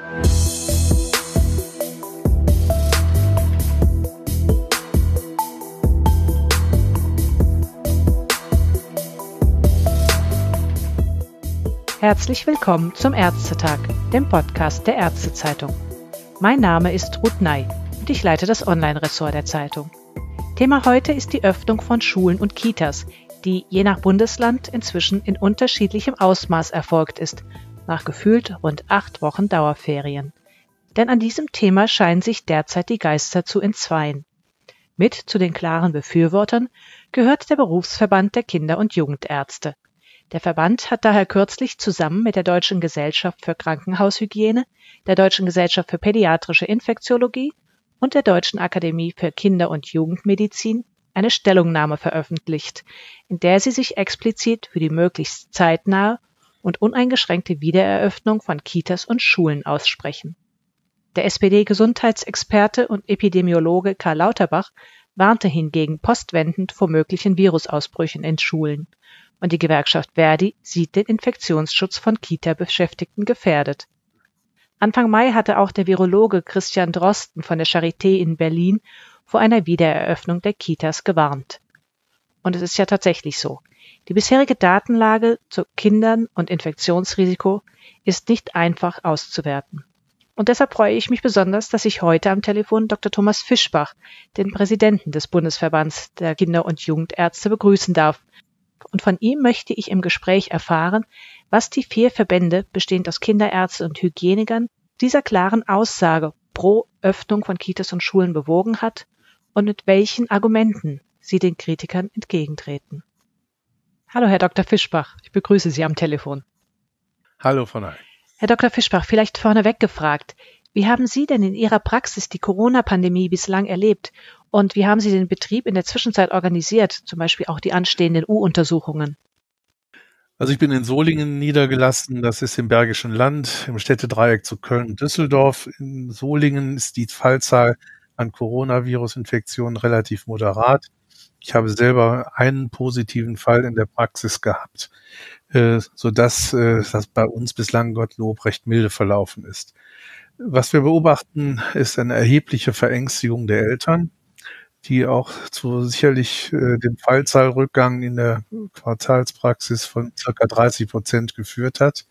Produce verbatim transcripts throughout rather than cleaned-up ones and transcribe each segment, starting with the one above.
Herzlich willkommen zum Ärztetag, dem Podcast der Ärztezeitung. Mein Name ist Ruth Ney und ich leite das Online-Ressort der Zeitung. Thema heute ist die Öffnung von Schulen und Kitas, die je nach Bundesland inzwischen in unterschiedlichem Ausmaß erfolgt ist, nach gefühlt rund acht Wochen Dauerferien. Denn an diesem Thema scheinen sich derzeit die Geister zu entzweien. Mit zu den klaren Befürwortern gehört der Berufsverband der Kinder- und Jugendärzte. Der Verband hat daher kürzlich zusammen mit der Deutschen Gesellschaft für Krankenhaushygiene, der Deutschen Gesellschaft für Pädiatrische Infektiologie und der Deutschen Akademie für Kinder- und Jugendmedizin eine Stellungnahme veröffentlicht, in der sie sich explizit für die möglichst zeitnahe und uneingeschränkte Wiedereröffnung von Kitas und Schulen aussprechen. Der S P D-Gesundheitsexperte und Epidemiologe Karl Lauterbach warnte hingegen postwendend vor möglichen Virusausbrüchen in Schulen. Und die Gewerkschaft Verdi sieht den Infektionsschutz von Kita-Beschäftigten gefährdet. Anfang Mai hatte auch der Virologe Christian Drosten von der Charité in Berlin vor einer Wiedereröffnung der Kitas gewarnt. Und es ist ja tatsächlich so. Die bisherige Datenlage zu Kindern und Infektionsrisiko ist nicht einfach auszuwerten. Und deshalb freue ich mich besonders, dass ich heute am Telefon Doktor Thomas Fischbach, den Präsidenten des Bundesverbands der Kinder- und Jugendärzte, begrüßen darf. Und von ihm möchte ich im Gespräch erfahren, was die vier Verbände, bestehend aus Kinderärzten und Hygienikern, dieser klaren Aussage pro Öffnung von Kitas und Schulen bewogen hat und mit welchen Argumenten sie den Kritikern entgegentreten. Hallo, Herr Doktor Fischbach, ich begrüße Sie am Telefon. Hallo, Frau Ney. Herr Doktor Fischbach, vielleicht vorneweg gefragt, wie haben Sie denn in Ihrer Praxis die Corona-Pandemie bislang erlebt? Und wie haben Sie den Betrieb in der Zwischenzeit organisiert, zum Beispiel auch die anstehenden U-Untersuchungen? Also ich bin in Solingen niedergelassen, das ist im Bergischen Land, im Städtedreieck zu Köln und Düsseldorf. In Solingen ist die Fallzahl an Coronavirus-Infektionen relativ moderat. Ich habe selber einen positiven Fall in der Praxis gehabt, äh, sodass äh, das bei uns bislang Gottlob recht milde verlaufen ist. Was wir beobachten, ist eine erhebliche Verängstigung der Eltern, die auch zu sicherlich äh, dem Fallzahlrückgang in der Quartalspraxis von circa dreißig Prozent geführt hat.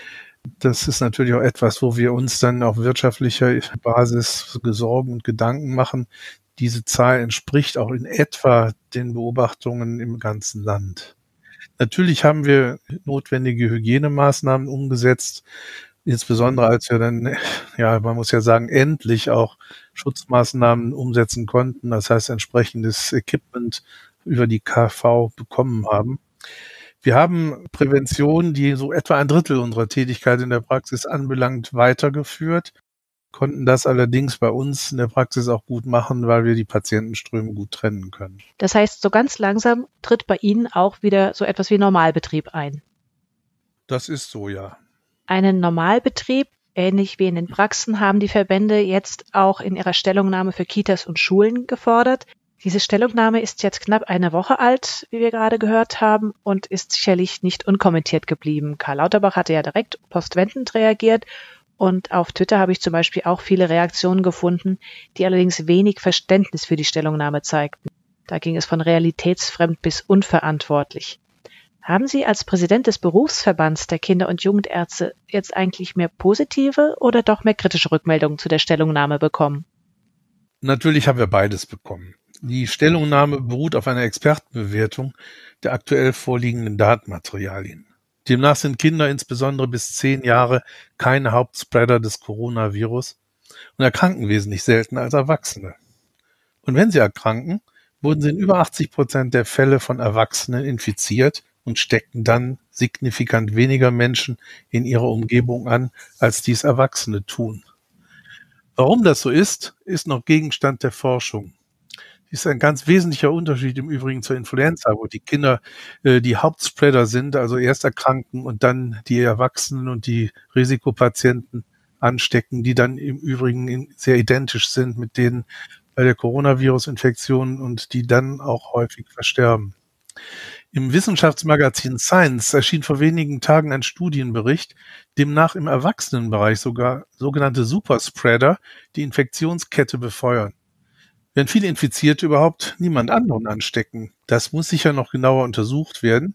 Das ist natürlich auch etwas, wo wir uns dann auf wirtschaftlicher Basis Sorgen und Gedanken machen. Diese Zahl entspricht auch in etwa den Beobachtungen im ganzen Land. Natürlich haben wir notwendige Hygienemaßnahmen umgesetzt, insbesondere als wir dann, ja, man muss ja sagen, endlich auch Schutzmaßnahmen umsetzen konnten, das heißt entsprechendes Equipment über die K V bekommen haben. Wir haben Prävention, die so etwa ein Drittel unserer Tätigkeit in der Praxis anbelangt, weitergeführt, konnten das allerdings bei uns in der Praxis auch gut machen, weil wir die Patientenströme gut trennen können. Das heißt, so ganz langsam tritt bei Ihnen auch wieder so etwas wie Normalbetrieb ein? Das ist so, ja. Einen Normalbetrieb, ähnlich wie in den Praxen, haben die Verbände jetzt auch in ihrer Stellungnahme für Kitas und Schulen gefordert. Diese Stellungnahme ist jetzt knapp eine Woche alt, wie wir gerade gehört haben, und ist sicherlich nicht unkommentiert geblieben. Karl Lauterbach hatte ja direkt postwendend reagiert und auf Twitter habe ich zum Beispiel auch viele Reaktionen gefunden, die allerdings wenig Verständnis für die Stellungnahme zeigten. Da ging es von realitätsfremd bis unverantwortlich. Haben Sie als Präsident des Berufsverbands der Kinder- und Jugendärzte jetzt eigentlich mehr positive oder doch mehr kritische Rückmeldungen zu der Stellungnahme bekommen? Natürlich haben wir beides bekommen. Die Stellungnahme beruht auf einer Expertenbewertung der aktuell vorliegenden Datenmaterialien. Demnach sind Kinder insbesondere bis zehn Jahre keine Hauptspreader des Coronavirus und erkranken wesentlich seltener als Erwachsene. Und wenn sie erkranken, wurden sie in über achtzig Prozent der Fälle von Erwachsenen infiziert und steckten dann signifikant weniger Menschen in ihrer Umgebung an, als dies Erwachsene tun. Warum das so ist, ist noch Gegenstand der Forschung. Das ist ein ganz wesentlicher Unterschied im Übrigen zur Influenza, wo die Kinder äh, die Hauptspreader sind, also erst erkranken und dann die Erwachsenen und die Risikopatienten anstecken, die dann im Übrigen sehr identisch sind mit denen bei der Coronavirus-Infektion und die dann auch häufig versterben. Im Wissenschaftsmagazin Science erschien vor wenigen Tagen ein Studienbericht, demnach im Erwachsenenbereich sogar sogenannte Superspreader die Infektionskette befeuern. Wenn viele Infizierte überhaupt niemand anderen anstecken. Das muss sicher noch genauer untersucht werden.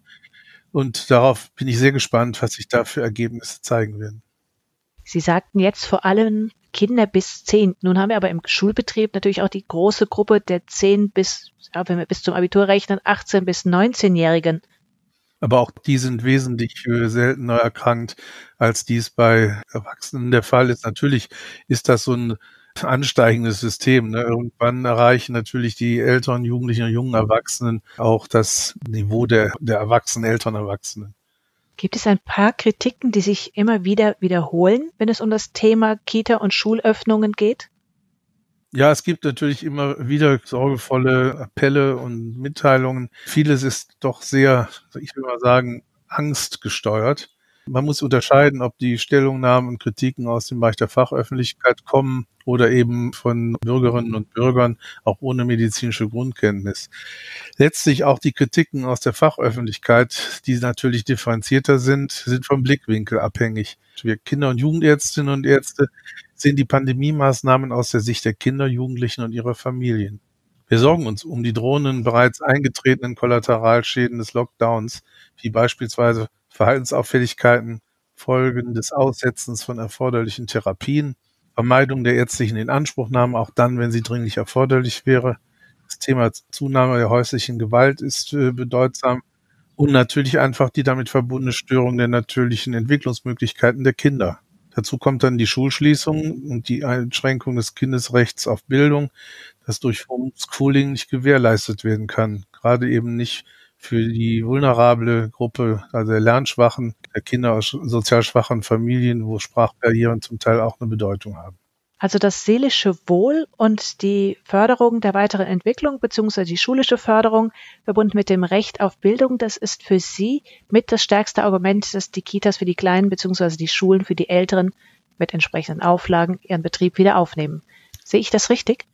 Und darauf bin ich sehr gespannt, was sich da für Ergebnisse zeigen werden. Sie sagten jetzt vor allem Kinder bis zehn. Nun haben wir aber im Schulbetrieb natürlich auch die große Gruppe der zehn bis, ja, wenn wir bis zum Abitur rechnen, achtzehn bis neunzehnjährigen. Aber auch die sind wesentlich äh, seltener erkrankt, als dies bei Erwachsenen der Fall ist. Natürlich ist das so ein ansteigendes System. Ne? Irgendwann erreichen natürlich die älteren Jugendlichen und jungen Erwachsenen auch das Niveau der, der Erwachsenen, älteren Erwachsenen. Gibt es ein paar Kritiken, die sich immer wieder wiederholen, wenn es um das Thema Kita- und Schulöffnungen geht? Ja, es gibt natürlich immer wieder sorgevolle Appelle und Mitteilungen. Vieles ist doch sehr, ich will mal sagen, angstgesteuert. Man muss unterscheiden, ob die Stellungnahmen und Kritiken aus dem Bereich der Fachöffentlichkeit kommen oder eben von Bürgerinnen und Bürgern, auch ohne medizinische Grundkenntnis. Letztlich auch die Kritiken aus der Fachöffentlichkeit, die natürlich differenzierter sind, sind vom Blickwinkel abhängig. Wir Kinder- und Jugendärztinnen und Ärzte sehen die Pandemiemaßnahmen aus der Sicht der Kinder, Jugendlichen und ihrer Familien. Wir sorgen uns um die drohenden, bereits eingetretenen Kollateralschäden des Lockdowns, wie beispielsweise Verhaltensauffälligkeiten, Folgen des Aussetzens von erforderlichen Therapien, Vermeidung der ärztlichen Inanspruchnahme, auch dann, wenn sie dringlich erforderlich wäre. Das Thema Zunahme der häuslichen Gewalt ist äh, bedeutsam und natürlich einfach die damit verbundene Störung der natürlichen Entwicklungsmöglichkeiten der Kinder. Dazu kommt dann die Schulschließung und die Einschränkung des Kindesrechts auf Bildung, das durch Homeschooling nicht gewährleistet werden kann. Gerade eben nicht für die vulnerable Gruppe, also der lernschwachen, der Kinder aus sozial schwachen Familien, wo Sprachbarrieren zum Teil auch eine Bedeutung haben. Also das seelische Wohl und die Förderung der weiteren Entwicklung bzw. die schulische Förderung verbunden mit dem Recht auf Bildung, das ist für Sie mit das stärkste Argument, dass die Kitas für die Kleinen bzw. die Schulen für die Älteren mit entsprechenden Auflagen ihren Betrieb wieder aufnehmen. Sehe ich das richtig?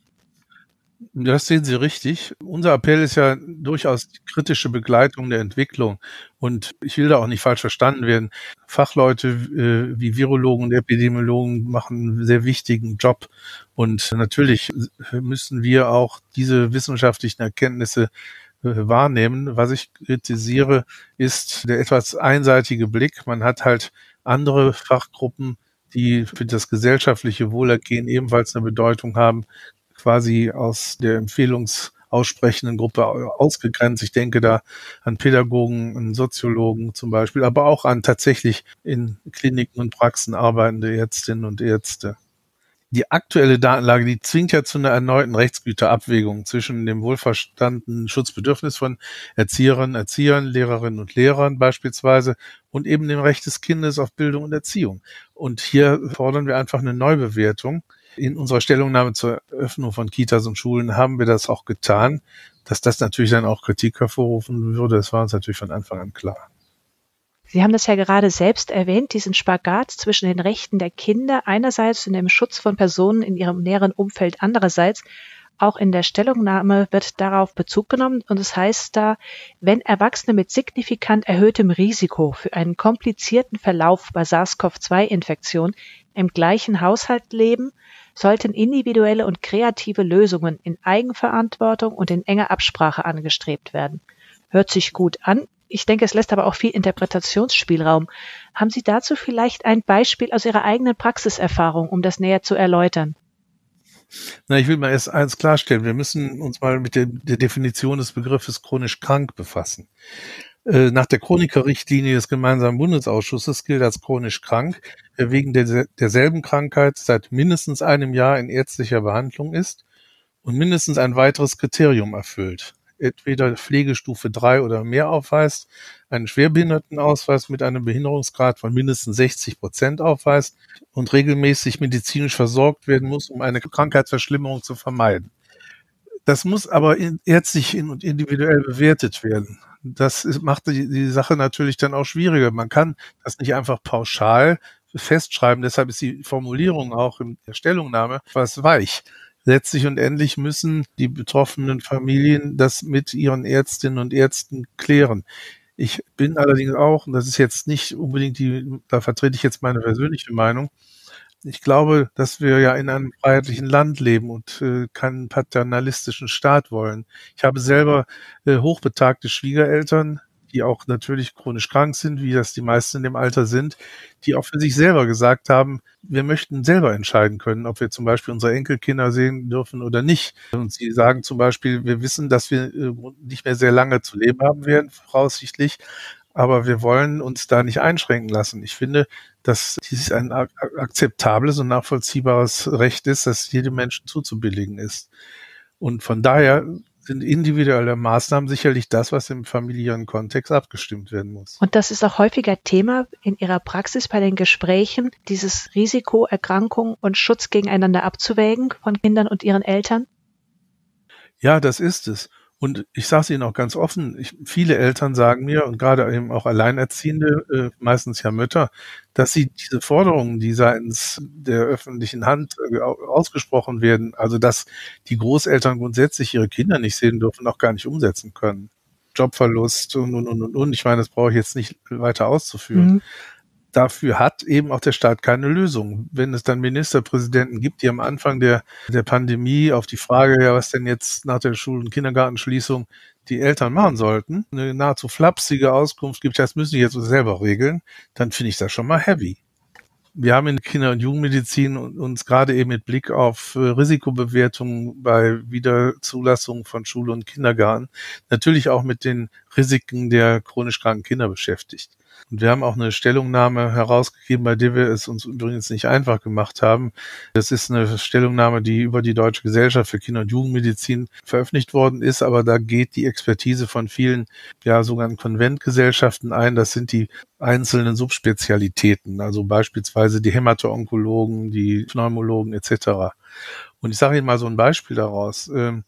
Das sehen Sie richtig. Unser Appell ist ja durchaus die kritische Begleitung der Entwicklung. Und ich will da auch nicht falsch verstanden werden. Fachleute äh, wie Virologen und Epidemiologen machen einen sehr wichtigen Job. Und natürlich müssen wir auch diese wissenschaftlichen Erkenntnisse äh, wahrnehmen. Was ich kritisiere, ist der etwas einseitige Blick. Man hat halt andere Fachgruppen, die für das gesellschaftliche Wohlergehen ebenfalls eine Bedeutung haben, quasi aus der empfehlungsaussprechenden Gruppe ausgegrenzt. Ich denke da an Pädagogen, an Soziologen zum Beispiel, aber auch an tatsächlich in Kliniken und Praxen arbeitende Ärztinnen und Ärzte. Die aktuelle Datenlage, die zwingt ja zu einer erneuten Rechtsgüterabwägung zwischen dem wohlverstandenen Schutzbedürfnis von Erzieherinnen, Erziehern, Lehrerinnen und Lehrern beispielsweise und eben dem Recht des Kindes auf Bildung und Erziehung. Und hier fordern wir einfach eine Neubewertung. In unserer Stellungnahme zur Öffnung von Kitas und Schulen haben wir das auch getan. Dass das natürlich dann auch Kritik hervorrufen würde, das war uns natürlich von Anfang an klar. Sie haben das ja gerade selbst erwähnt, diesen Spagat zwischen den Rechten der Kinder einerseits und dem Schutz von Personen in ihrem näheren Umfeld andererseits. Auch in der Stellungnahme wird darauf Bezug genommen und es heißt da, wenn Erwachsene mit signifikant erhöhtem Risiko für einen komplizierten Verlauf bei SARS-C o V zwei Infektion im gleichen Haushalt leben, sollten individuelle und kreative Lösungen in Eigenverantwortung und in enger Absprache angestrebt werden. Hört sich gut an. Ich denke, es lässt aber auch viel Interpretationsspielraum. Haben Sie dazu vielleicht ein Beispiel aus Ihrer eigenen Praxiserfahrung, um das näher zu erläutern? Na, ich will mal erst eins klarstellen. Wir müssen uns mal mit der, der Definition des Begriffes chronisch krank befassen. Äh, nach der Chroniker-Richtlinie des gemeinsamen Bundesausschusses gilt als chronisch krank, wer wegen der, derselben Krankheit seit mindestens einem Jahr in ärztlicher Behandlung ist und mindestens ein weiteres Kriterium erfüllt. Entweder Pflegestufe drei oder mehr aufweist, einen Schwerbehindertenausweis mit einem Behinderungsgrad von mindestens sechzig Prozent aufweist und regelmäßig medizinisch versorgt werden muss, um eine Krankheitsverschlimmerung zu vermeiden. Das muss aber ärztlich und individuell bewertet werden. Das ist, macht die, die Sache natürlich dann auch schwieriger. Man kann das nicht einfach pauschal festschreiben. Deshalb ist die Formulierung auch in der Stellungnahme etwas weich. Letztlich und endlich müssen die betroffenen Familien das mit ihren Ärztinnen und Ärzten klären. Ich bin allerdings auch, und das ist jetzt nicht unbedingt die, da vertrete ich jetzt meine persönliche Meinung, ich glaube, dass wir ja in einem freiheitlichen Land leben und äh, keinen paternalistischen Staat wollen. Ich habe selber äh, hochbetagte Schwiegereltern, die auch natürlich chronisch krank sind, wie das die meisten in dem Alter sind, die auch für sich selber gesagt haben, wir möchten selber entscheiden können, ob wir zum Beispiel unsere Enkelkinder sehen dürfen oder nicht. Und sie sagen zum Beispiel, wir wissen, dass wir äh, nicht mehr sehr lange zu leben haben werden, voraussichtlich, aber wir wollen uns da nicht einschränken lassen. Ich finde, dass dies ein ak- akzeptables und nachvollziehbares Recht ist, das jedem Menschen zuzubilligen ist. Und von daher sind individuelle Maßnahmen sicherlich das, was im familiären Kontext abgestimmt werden muss. Und das ist auch häufiger Thema in Ihrer Praxis bei den Gesprächen, dieses Risiko, Erkrankung und Schutz gegeneinander abzuwägen von Kindern und ihren Eltern? Ja, das ist es. Und ich sage es Ihnen auch ganz offen, ich, viele Eltern sagen mir, und gerade eben auch Alleinerziehende, äh, meistens ja Mütter, dass sie diese Forderungen, die seitens der öffentlichen Hand äh, au- ausgesprochen werden, also dass die Großeltern grundsätzlich ihre Kinder nicht sehen dürfen, auch gar nicht umsetzen können. Jobverlust und, und, und, und, und. Ich meine, das brauche ich jetzt nicht weiter auszuführen. Mhm. Dafür hat eben auch der Staat keine Lösung. Wenn es dann Ministerpräsidenten gibt, die am Anfang der, der Pandemie auf die Frage, ja, was denn jetzt nach der Schul- und Kindergartenschließung die Eltern machen sollten, eine nahezu flapsige Auskunft gibt, das müssen die jetzt selber regeln, dann finde ich das schon mal heavy. Wir haben in der Kinder- und Jugendmedizin uns gerade eben mit Blick auf äh, Risikobewertungen bei Wiederzulassung von Schule und Kindergarten natürlich auch mit den Risiken der chronisch kranken Kinder beschäftigt. Und wir haben auch eine Stellungnahme herausgegeben, bei der wir es uns übrigens nicht einfach gemacht haben. Das ist eine Stellungnahme, die über die Deutsche Gesellschaft für Kinder- und Jugendmedizin veröffentlicht worden ist, aber da geht die Expertise von vielen, ja, sogenannten Konventgesellschaften ein. Das sind die einzelnen Subspezialitäten, also beispielsweise die Hämato-Onkologen, die Pneumologen et cetera. Und ich sage Ihnen mal so ein Beispiel daraus.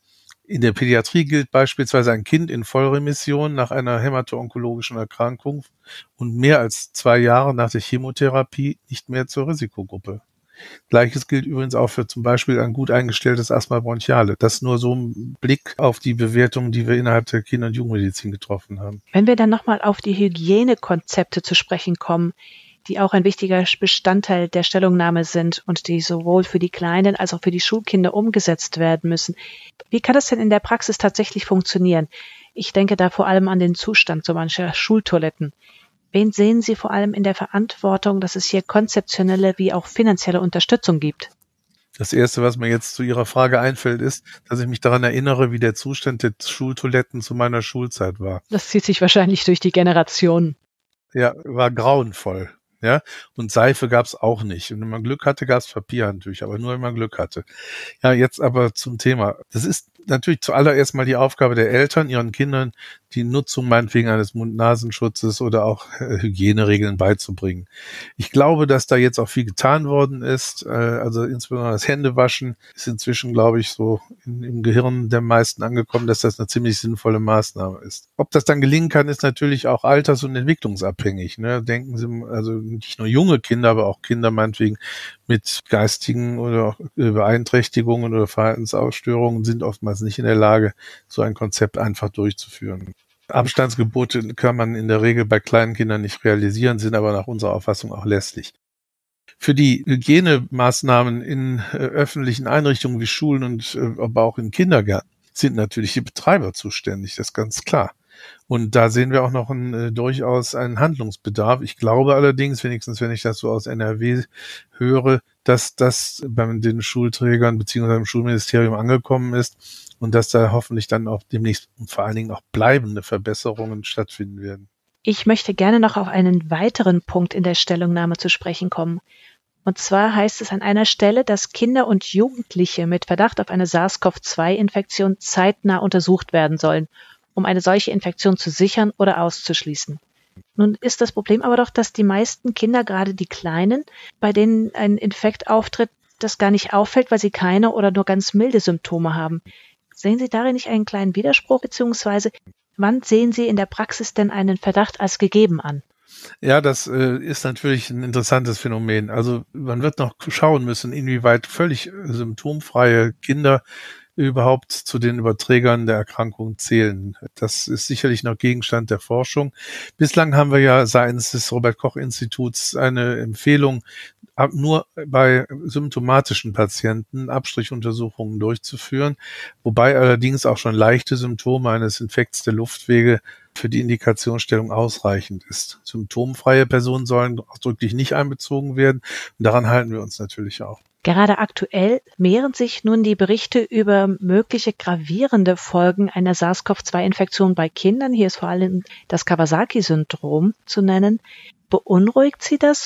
In der Pädiatrie gilt beispielsweise ein Kind in Vollremission nach einer hämato-onkologischen Erkrankung und mehr als zwei Jahre nach der Chemotherapie nicht mehr zur Risikogruppe. Gleiches gilt übrigens auch für zum Beispiel ein gut eingestelltes Asthma bronchiale. Das nur so ein Blick auf die Bewertung, die wir innerhalb der Kinder- und Jugendmedizin getroffen haben. Wenn wir dann nochmal auf die Hygienekonzepte zu sprechen kommen, die auch ein wichtiger Bestandteil der Stellungnahme sind und die sowohl für die Kleinen als auch für die Schulkinder umgesetzt werden müssen. Wie kann das denn in der Praxis tatsächlich funktionieren? Ich denke da vor allem an den Zustand so mancher Schultoiletten. Wen sehen Sie vor allem in der Verantwortung, dass es hier konzeptionelle wie auch finanzielle Unterstützung gibt? Das Erste, was mir jetzt zu Ihrer Frage einfällt, ist, dass ich mich daran erinnere, wie der Zustand der Schultoiletten zu meiner Schulzeit war. Das zieht sich wahrscheinlich durch die Generationen. Ja, war grauenvoll. Ja, und Seife gab's auch nicht. Und wenn man Glück hatte, gab's Papierhandtücher, aber nur wenn man Glück hatte. Ja, jetzt aber zum Thema. Das ist natürlich zuallererst mal die Aufgabe der Eltern, ihren Kindern die Nutzung meinetwegen eines Mund-Nasenschutzes oder auch äh, Hygieneregeln beizubringen. Ich glaube, dass da jetzt auch viel getan worden ist. Äh, also insbesondere das Händewaschen ist inzwischen, glaube ich, so in, im Gehirn der meisten angekommen, dass das eine ziemlich sinnvolle Maßnahme ist. Ob das dann gelingen kann, ist natürlich auch alters- und entwicklungsabhängig. Ne? Denken Sie, also nicht nur junge Kinder, aber auch Kinder meinetwegen mit geistigen oder auch Beeinträchtigungen oder Verhaltensausstörungen sind oftmals nicht in der Lage, so ein Konzept einfach durchzuführen. Abstandsgebote kann man in der Regel bei kleinen Kindern nicht realisieren, sind aber nach unserer Auffassung auch lästig. Für die Hygienemaßnahmen in äh, öffentlichen Einrichtungen wie Schulen und äh, aber auch in Kindergärten sind natürlich die Betreiber zuständig, das ist ganz klar. Und da sehen wir auch noch einen, äh, durchaus einen Handlungsbedarf. Ich glaube allerdings, wenigstens wenn ich das so aus N R W höre, dass das bei den Schulträgern bzw. im Schulministerium angekommen ist und dass da hoffentlich dann auch demnächst und vor allen Dingen auch bleibende Verbesserungen stattfinden werden. Ich möchte gerne noch auf einen weiteren Punkt in der Stellungnahme zu sprechen kommen. Und zwar heißt es an einer Stelle, dass Kinder und Jugendliche mit Verdacht auf eine SARS-C o V zwei Infektion zeitnah untersucht werden sollen, um eine solche Infektion zu sichern oder auszuschließen. Nun ist das Problem aber doch, dass die meisten Kinder, gerade die Kleinen, bei denen ein Infekt auftritt, das gar nicht auffällt, weil sie keine oder nur ganz milde Symptome haben. Sehen Sie darin nicht einen kleinen Widerspruch, beziehungsweise wann sehen Sie in der Praxis denn einen Verdacht als gegeben an? Ja, das äh, ist natürlich ein interessantes Phänomen. Also man wird noch schauen müssen, inwieweit völlig symptomfreie Kinder überhaupt zu den Überträgern der Erkrankung zählen. Das ist sicherlich noch Gegenstand der Forschung. Bislang haben wir ja seitens des Robert-Koch-Instituts eine Empfehlung, nur bei symptomatischen Patienten Abstrichuntersuchungen durchzuführen, wobei allerdings auch schon leichte Symptome eines Infekts der Luftwege für die Indikationsstellung ausreichend ist. Symptomfreie Personen sollen ausdrücklich nicht einbezogen werden und daran halten wir uns natürlich auch. Gerade aktuell mehren sich nun die Berichte über mögliche gravierende Folgen einer SARS-C o V zwei Infektion bei Kindern. Hier ist vor allem das Kawasaki-Syndrom zu nennen. Beunruhigt Sie das?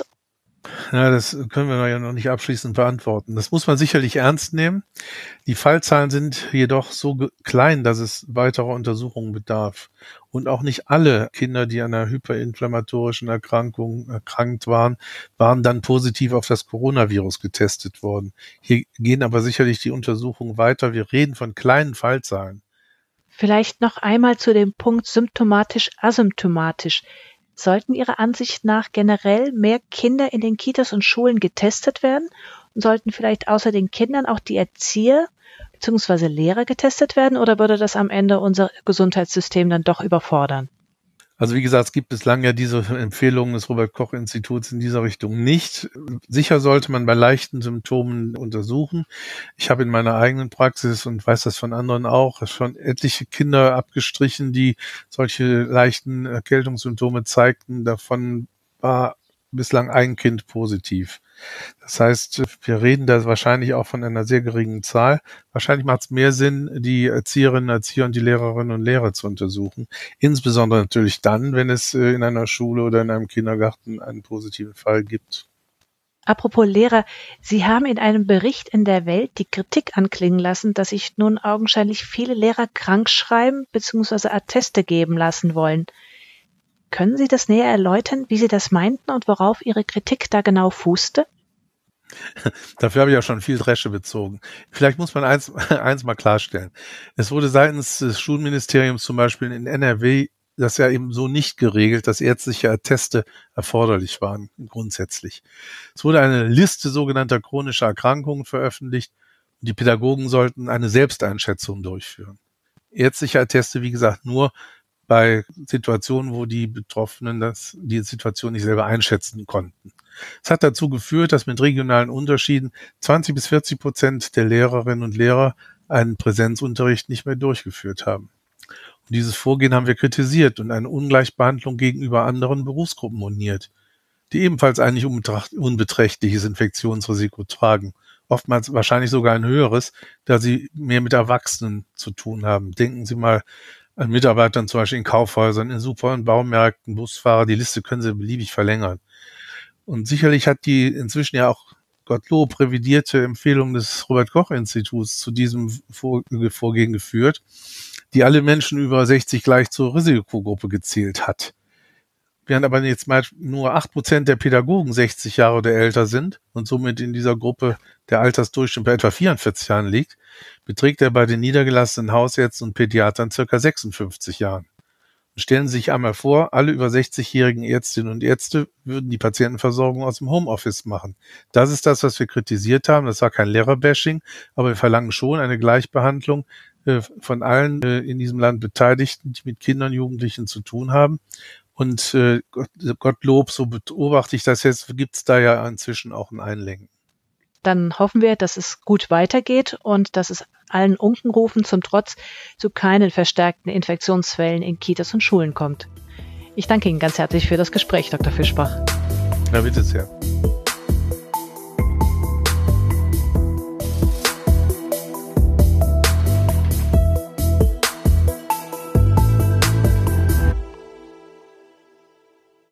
Ja, das können wir ja noch nicht abschließend beantworten. Das muss man sicherlich ernst nehmen. Die Fallzahlen sind jedoch so klein, dass es weiterer Untersuchungen bedarf. Und auch nicht alle Kinder, die an einer hyperinflammatorischen Erkrankung erkrankt waren, waren dann positiv auf das Coronavirus getestet worden. Hier gehen aber sicherlich die Untersuchungen weiter. Wir reden von kleinen Fallzahlen. Vielleicht noch einmal zu dem Punkt symptomatisch-asymptomatisch. Sollten Ihrer Ansicht nach generell mehr Kinder in den Kitas und Schulen getestet werden? Und sollten vielleicht außer den Kindern auch die Erzieher bzw. Lehrer getestet werden? Oder würde das am Ende unser Gesundheitssystem dann doch überfordern? Also wie gesagt, es gibt bislang ja diese Empfehlungen des Robert-Koch-Instituts in dieser Richtung nicht. Sicher sollte man bei leichten Symptomen untersuchen. Ich habe in meiner eigenen Praxis und weiß das von anderen auch, schon etliche Kinder abgestrichen, die solche leichten Erkältungssymptome zeigten. Davon war bislang ein Kind positiv. Das heißt, wir reden da wahrscheinlich auch von einer sehr geringen Zahl. Wahrscheinlich macht es mehr Sinn, die Erzieherinnen, Erzieher und die Lehrerinnen und Lehrer zu untersuchen. Insbesondere natürlich dann, wenn es in einer Schule oder in einem Kindergarten einen positiven Fall gibt. Apropos Lehrer, Sie haben in einem Bericht in der Welt die Kritik anklingen lassen, dass sich nun augenscheinlich viele Lehrer krank schreiben bzw. Atteste geben lassen wollen. Können Sie das näher erläutern, wie Sie das meinten und worauf Ihre Kritik da genau fußte? Dafür habe ich ja schon viel Dresche bezogen. Vielleicht muss man eins, eins mal klarstellen. Es wurde seitens des Schulministeriums zum Beispiel in N R W das ja eben so nicht geregelt, dass ärztliche Atteste erforderlich waren, grundsätzlich. Es wurde eine Liste sogenannter chronischer Erkrankungen veröffentlicht und die Pädagogen sollten eine Selbsteinschätzung durchführen. Ärztliche Atteste, wie gesagt, nur bei Situationen, wo die Betroffenen das, die Situation nicht selber einschätzen konnten. Es hat dazu geführt, dass mit regionalen Unterschieden zwanzig bis vierzig Prozent der Lehrerinnen und Lehrer einen Präsenzunterricht nicht mehr durchgeführt haben. Und dieses Vorgehen haben wir kritisiert und eine Ungleichbehandlung gegenüber anderen Berufsgruppen moniert, die ebenfalls ein nicht unbeträchtliches Infektionsrisiko tragen. Oftmals wahrscheinlich sogar ein höheres, da sie mehr mit Erwachsenen zu tun haben. Denken Sie mal an Mitarbeitern zum Beispiel in Kaufhäusern, in Super- und Baumärkten, Busfahrer, die Liste können Sie beliebig verlängern. Und sicherlich hat die inzwischen ja auch Gottlob revidierte Empfehlung des Robert-Koch-Instituts zu diesem Vorgehen geführt, die alle Menschen über sechzig gleich zur Risikogruppe gezählt hat. Während aber jetzt mal nur acht Prozent der Pädagogen sechzig Jahre oder älter sind und somit in dieser Gruppe der Altersdurchschnitt bei etwa vierundvierzig Jahren liegt, beträgt er bei den niedergelassenen Hausärzten und Pädiatern circa sechsundfünfzig Jahren. Und stellen Sie sich einmal vor, alle über sechzigjährigen Ärztinnen und Ärzte würden die Patientenversorgung aus dem Homeoffice machen. Das ist das, was wir kritisiert haben. Das war kein Lehrerbashing, aber wir verlangen schon eine Gleichbehandlung äh, von allen äh, in diesem Land Beteiligten, die mit Kindern und Jugendlichen zu tun haben. Und äh, Gottlob, so beobachte ich das jetzt, gibt es da ja inzwischen auch ein Einlenken. Dann hoffen wir, dass es gut weitergeht und dass es allen Unkenrufen zum Trotz zu keinen verstärkten Infektionsfällen in Kitas und Schulen kommt. Ich danke Ihnen ganz herzlich für das Gespräch, Doktor Fischbach. Na bitte sehr.